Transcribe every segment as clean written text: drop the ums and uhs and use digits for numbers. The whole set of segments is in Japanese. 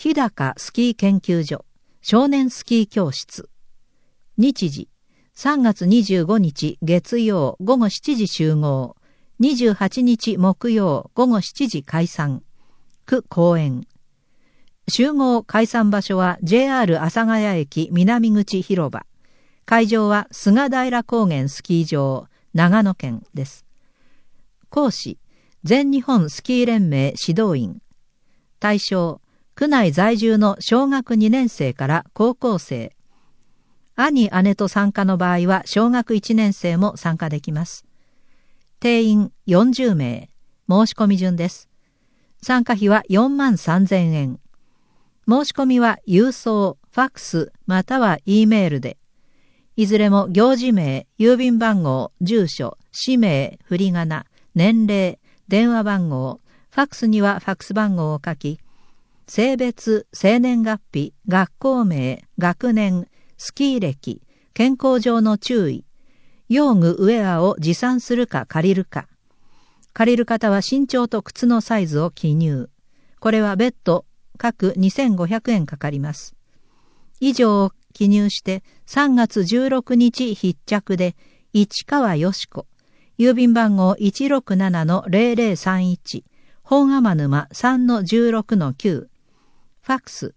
日高スキー研究所、少年スキー教室。日時、3月25日月曜午後7時集合。28日木曜午後7時解散。区公園。集合解散場所は JR 阿佐ヶ谷駅南口広場。会場は菅平高原スキー場、長野県です。講師、全日本スキー連盟指導員。対象、区内在住の小学2年生から高校生。兄・姉と参加の場合は小学1年生も参加できます。定員40名。申し込み順です。参加費は43,000円。申し込みは郵送、ファックスまたは E メールで。いずれも行事名、郵便番号、住所、氏名、振り仮名、年齢、電話番号、ファックスにはファックス番号を書き、性別、生年月日、学校名、学年、スキー歴、健康上の注意、用具ウェアを持参するか借りるか。借りる方は身長と靴のサイズを記入。これは別途、各2500円かかります。以上を記入して3月16日必着で市川よし子、郵便番号 167-0031、本天沼 3-16-9、ファックス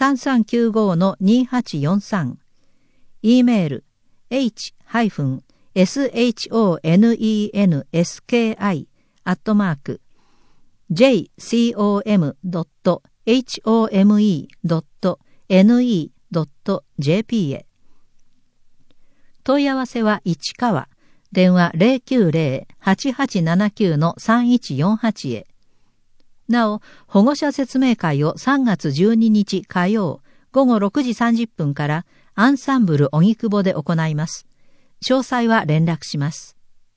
3395-2843、E メール h-home.skii@jcome.ne.jp へ。問い合わせは市川、電話 090-8879-3148 へ。なお、保護者説明会を3月12日火曜午後6時30分からアンサンブル荻窪で行います。詳細は連絡します。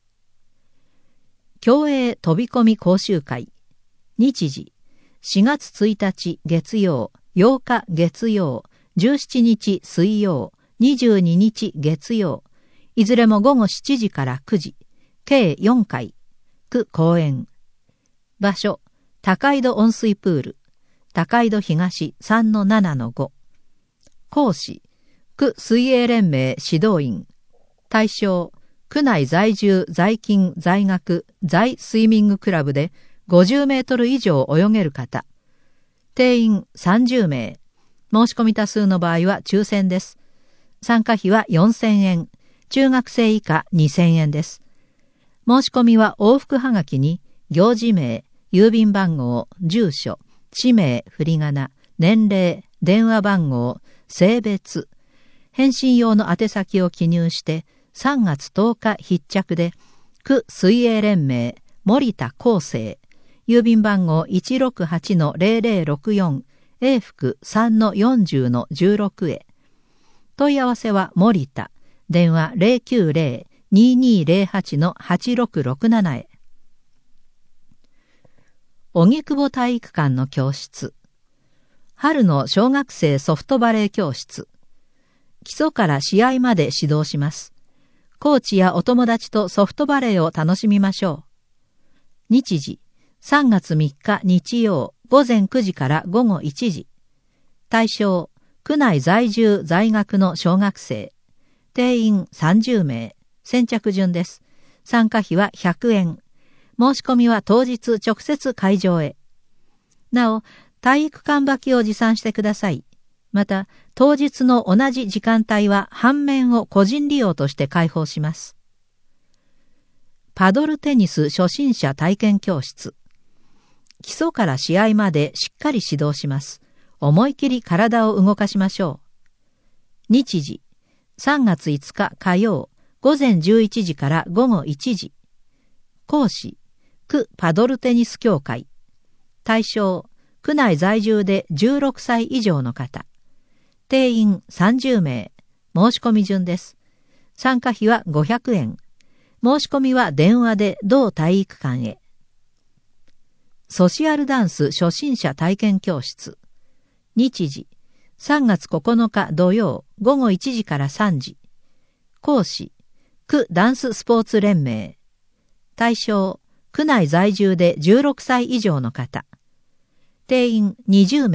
競泳飛び込み講習会。日時、4月1日月曜、8日月曜、17日水曜、22日月曜、いずれも午後7時から9時、計4回、区公園。場所、高井戸温水プール、高井戸東 3-7-5。講師、区水泳連盟指導員。対象、区内在住、在勤、在学、在スイミングクラブで50メートル以上泳げる方。定員30名。申し込み多数の場合は抽選です。参加費は4000円。中学生以下2000円です。申し込みは往復はがきに、行事名、郵便番号、住所、氏名、振り仮名、年齢、電話番号、性別、返信用の宛先を記入して3月10日必着で、区水泳連盟森田康生、郵便番号 168-0064 永福 3-40-16 へ。問い合わせは森田、電話 090-2208-8667 へ。荻窪体育館の教室。春の小学生ソフトバレー教室。基礎から試合まで指導します。コーチやお友達とソフトバレーを楽しみましょう。日時、3月3日日曜午前9時から午後1時。対象、区内在住在学の小学生。定員30名。先着順です。参加費は100円。申し込みは当日直接会場へ。なお、体育館履きを持参してください。また、当日の同じ時間帯は半面を個人利用として開放します。パドルテニス初心者体験教室。基礎から試合までしっかり指導します。思い切り体を動かしましょう。日時、3月5日火曜、午前11時から午後1時。講師、区パドルテニス協会。対象、区内在住で16歳以上の方。定員30名。申し込み順です。参加費は500円。申し込みは電話で同体育館へ。ソシアルダンス初心者体験教室。日時、3月9日土曜午後1時から3時。講師、区ダンススポーツ連盟。対象、区内在住で16歳以上の方。定員20名。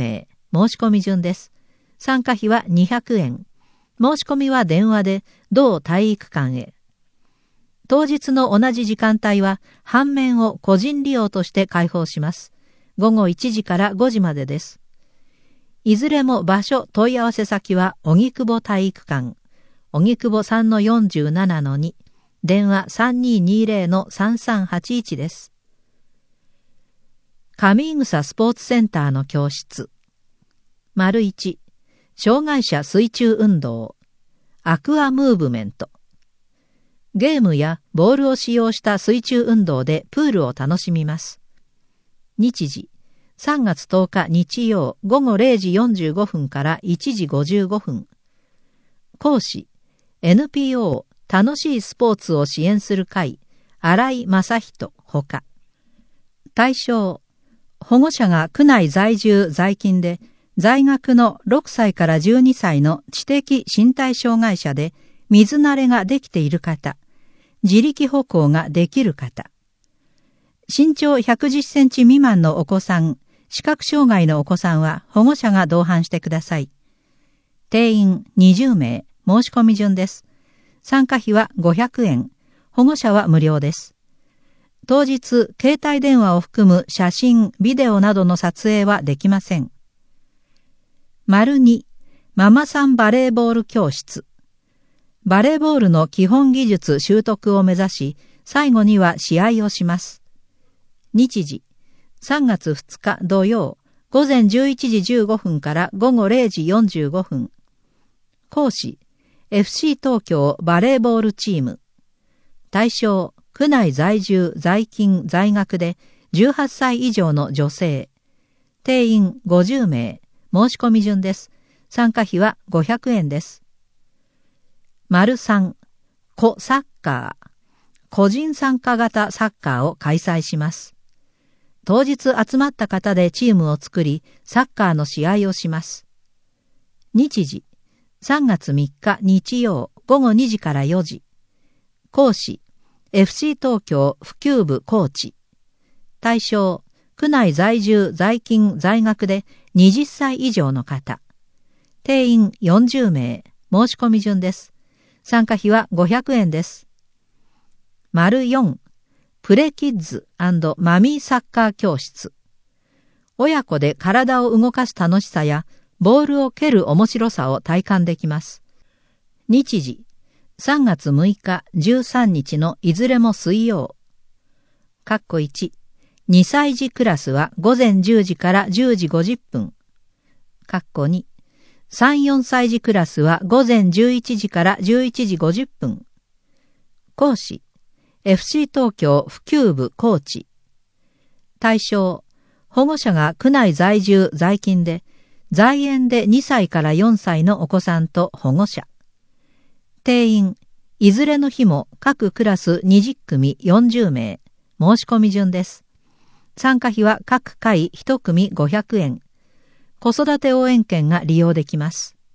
申し込み順です。参加費は200円。申し込みは電話で同体育館へ。当日の同じ時間帯は半面を個人利用として開放します。午後1時から5時までです。いずれも場所問い合わせ先は荻窪体育館、荻窪 3-47-2、電話 3220-3381 です。上井草スポーツセンターの教室。1、障害者水中運動、アクアムーブメント。ゲームやボールを使用した水中運動でプールを楽しみます。日時、3月10日日曜午後0時45分から1時55分。講師、NPO 楽しいスポーツを支援する会、新井正人ほか。対象、保護者が区内在住在勤で、在学の6歳から12歳の知的身体障害者で水慣れができている方、自力歩行ができる方、身長110センチ未満のお子さん、視覚障害のお子さんは保護者が同伴してください。定員20名、申し込み順です。参加費は500円、保護者は無料です。当日、携帯電話を含む写真、ビデオなどの撮影はできません。2、ママさんバレーボール教室。バレーボールの基本技術習得を目指し、最後には試合をします。日時、3月2日土曜、午前11時15分から午後0時45分。講師、FC 東京バレーボールチーム。対象、区内在住、在勤、在学で18歳以上の女性。定員50名。申し込み順です。参加費は500円です。3、個サッカー。個人参加型サッカーを開催します。当日集まった方でチームを作り、サッカーの試合をします。日時、3月3日日曜午後2時から4時。講師、FC 東京普及部コーチ。対象、区内在住、在勤、在学で20歳以上の方。定員40名。申し込み順です。参加費は500円です。4、プレキッズ&マミーサッカー教室。親子で体を動かす楽しさや、ボールを蹴る面白さを体感できます。日時、3月6日、13日のいずれも水曜。1、2歳児クラスは午前10時から10時50分。2、3、4歳児クラスは午前11時から11時50分。講師、FC 東京普及部コーチ。対象、保護者が区内在住在勤で、在園で2歳から4歳のお子さんと保護者。定員、いずれの日も各クラス20組40名。申し込み順です。参加費は各回1組500円。子育て応援券が利用できます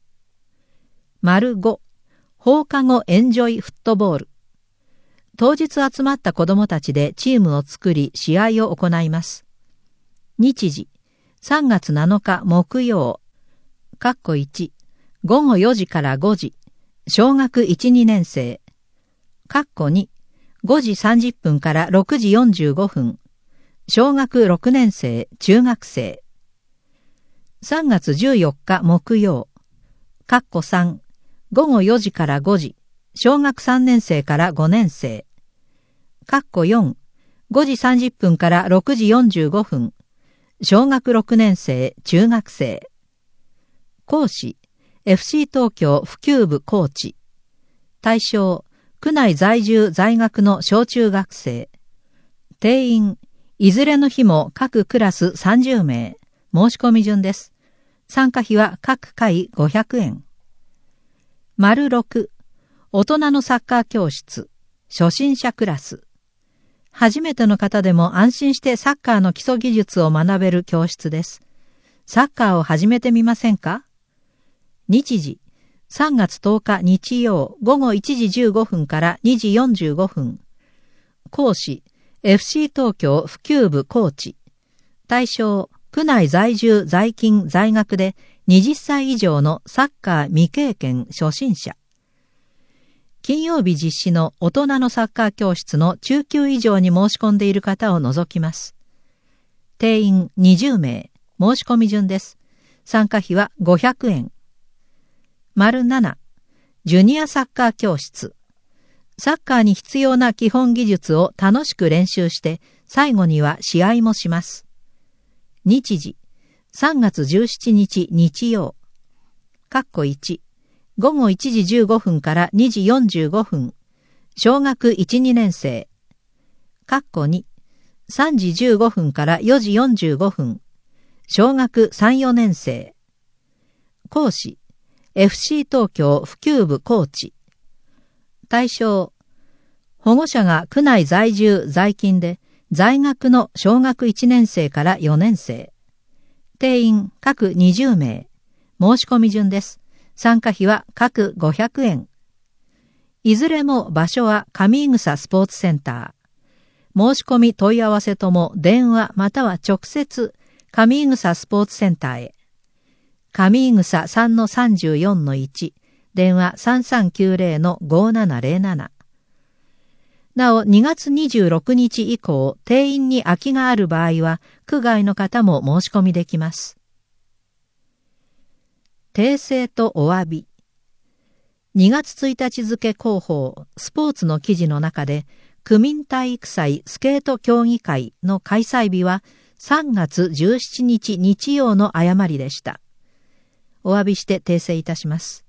。5、放課後エンジョイフットボール。当日集まった子どもたちでチームを作り試合を行います。日時、3月7日木曜。1、午後4時から5時。小学1、2年生。2、5時30分から6時45分。小学6年生、中学生。3月14日木曜。3、午後4時から5時。小学3年生から5年生。4、5時30分から6時45分。小学6年生、中学生。講師、FC 東京普及部コーチ。対象、区内在住在学の小中学生。定員、いずれの日も各クラス30名。申し込み順です。参加費は各回500円。6、大人のサッカー教室。初心者クラス。初めての方でも安心してサッカーの基礎技術を学べる教室です。サッカーを始めてみませんか？日時、3月10日日曜午後1時15分から2時45分。講師、FC 東京普及部コーチ。対象、 区内在住在勤在学で20歳以上のサッカー未経験初心者。金曜日実施の大人のサッカー教室の中級以上に申し込んでいる方を除きます。定員20名、申し込み順です。参加費は500円。丸7、ジュニアサッカー教室。サッカーに必要な基本技術を楽しく練習して、最後には試合もします。日時、3月17日日曜。1、午後1時15分から2時45分。小学1、2年生。2、3時15分から4時45分。小学3、4年生。講師、FC 東京普及部コーチ。対象、保護者が区内在住在勤で、在学の小学1年生から4年生。定員各20名。申し込み順です。参加費は各500円。いずれも場所は上井草スポーツセンター。申し込み問い合わせとも電話または直接上井草スポーツセンターへ。上井草 3-34-1 電話 3390-5707。なお、2月26日以降、定員に空きがある場合は、区外の方も申し込みできます。訂正とお詫び。2月1日付広報、スポーツの記事の中で、区民体育祭スケート競技会の開催日は3月17日日曜の誤りでした。お詫びして訂正いたします。